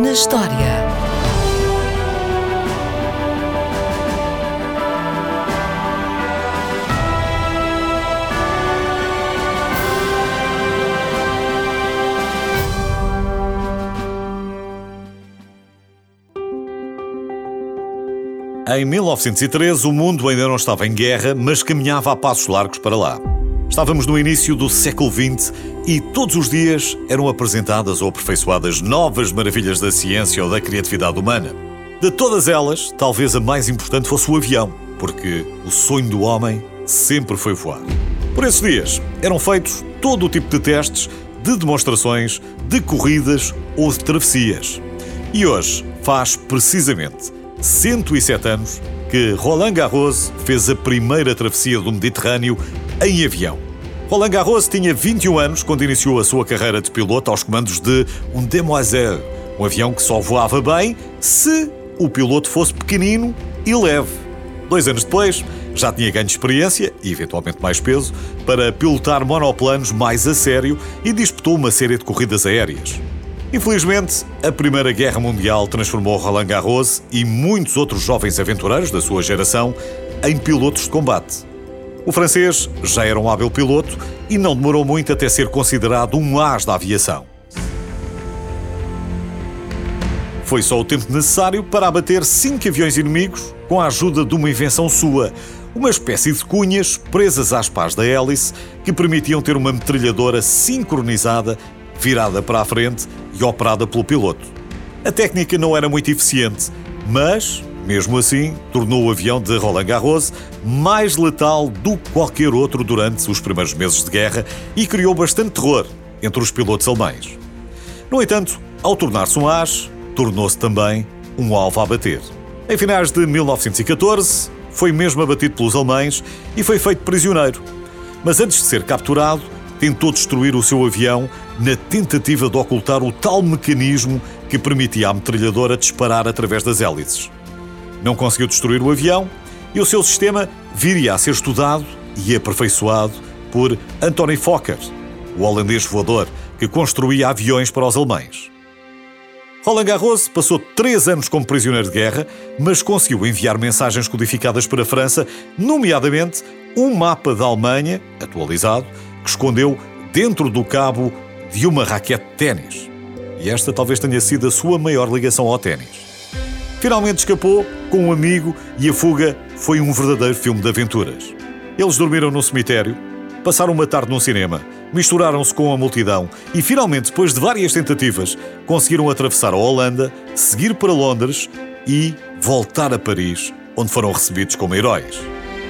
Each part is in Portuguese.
na História. Em 1913, o mundo ainda não estava em guerra, mas caminhava a passos largos para lá. Estávamos no início do século XX e todos os dias eram apresentadas ou aperfeiçoadas novas maravilhas da ciência ou da criatividade humana. De todas elas, talvez a mais importante fosse o avião, porque o sonho do homem sempre foi voar. Por esses dias, eram feitos todo o tipo de testes, de demonstrações, de corridas ou de travessias. E hoje faz precisamente 107 anos que Roland Garros fez a primeira travessia do Mediterrâneo em avião. Roland Garros tinha 21 anos quando iniciou a sua carreira de piloto aos comandos de um Demoiselle, um avião que só voava bem se o piloto fosse pequenino e leve. 2 anos depois, já tinha ganho experiência e eventualmente mais peso para pilotar monoplanos mais a sério e disputou uma série de corridas aéreas. Infelizmente, a Primeira Guerra Mundial transformou Roland Garros e muitos outros jovens aventureiros da sua geração em pilotos de combate. O francês já era um hábil piloto e não demorou muito até ser considerado um ás da aviação. Foi só o tempo necessário para abater 5 aviões inimigos com a ajuda de uma invenção sua, uma espécie de cunhas presas às pás da hélice que permitiam ter uma metralhadora sincronizada virada para a frente e operada pelo piloto. A técnica não era muito eficiente, mas, mesmo assim, tornou o avião de Roland Garros mais letal do que qualquer outro durante os primeiros meses de guerra e criou bastante terror entre os pilotos alemães. No entanto, ao tornar-se um ás, tornou-se também um alvo a abater. Em finais de 1914, foi mesmo abatido pelos alemães e foi feito prisioneiro. Mas antes de ser capturado, tentou destruir o seu avião na tentativa de ocultar o tal mecanismo que permitia à metralhadora disparar através das hélices. Não conseguiu destruir o avião e o seu sistema viria a ser estudado e aperfeiçoado por Anthony Fokker, o holandês voador que construía aviões para os alemães. Roland Garros passou 3 anos como prisioneiro de guerra, mas conseguiu enviar mensagens codificadas para a França, nomeadamente um mapa da Alemanha, atualizado, que escondeu dentro do cabo de uma raquete de ténis. E esta talvez tenha sido a sua maior ligação ao ténis. Finalmente escapou com um amigo e a fuga foi um verdadeiro filme de aventuras. Eles dormiram no cemitério, passaram uma tarde num cinema, misturaram-se com a multidão e finalmente, depois de várias tentativas, conseguiram atravessar a Holanda, seguir para Londres e voltar a Paris, onde foram recebidos como heróis.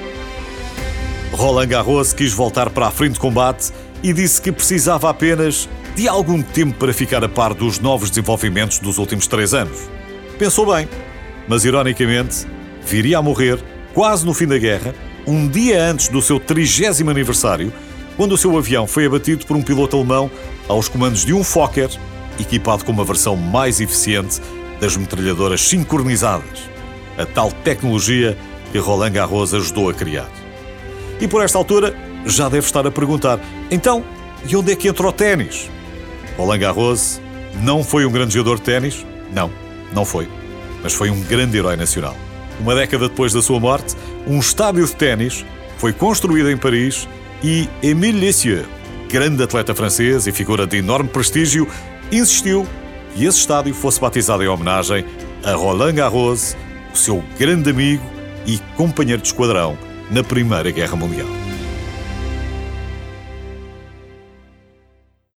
Roland Garros quis voltar para a frente de combate e disse que precisava apenas de algum tempo para ficar a par dos novos desenvolvimentos dos últimos 3 anos. Pensou bem, mas ironicamente viria a morrer quase no fim da guerra, um dia antes do seu 30º aniversário, quando o seu avião foi abatido por um piloto alemão aos comandos de um Fokker, equipado com uma versão mais eficiente das metralhadoras sincronizadas, a tal tecnologia que Roland Garros ajudou a criar. E por esta altura já deve estar a perguntar: então, e onde é que entra o ténis? Roland Garros não foi um grande jogador de ténis? Não foi. Mas foi um grande herói nacional. Uma década depois da sua morte, um estádio de ténis foi construído em Paris e Émile Lessieux, grande atleta francês e figura de enorme prestígio, insistiu que esse estádio fosse batizado em homenagem a Roland Garros, o seu grande amigo e companheiro de esquadrão na Primeira Guerra Mundial.